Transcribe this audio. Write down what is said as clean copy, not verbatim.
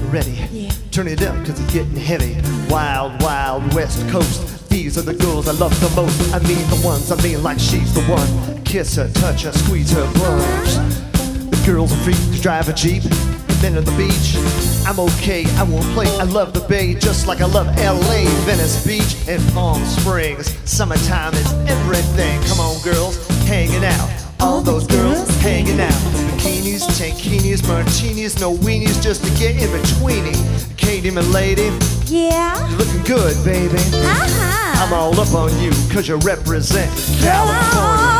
ready? Yeah. Turn it up cause it's getting heavy. Wild, wild west coast. These are the girls I love the most. I mean the ones, I mean like she's the one. Kiss her, touch her, squeeze her bums. The girls are free to drive a Jeep. Men on the beach, I'm okay, I won't play. I love the Bay just like I love LA, Venice Beach, and Palm Springs. Summertime is everything. Come on girls, hanging out. All those girls hanging out. Bikinis, tankinis, martinis, no weenies just to get in betweeny. Katie, my lady, Yeah. you're looking good, baby. I'm all up on you, cause you represent California.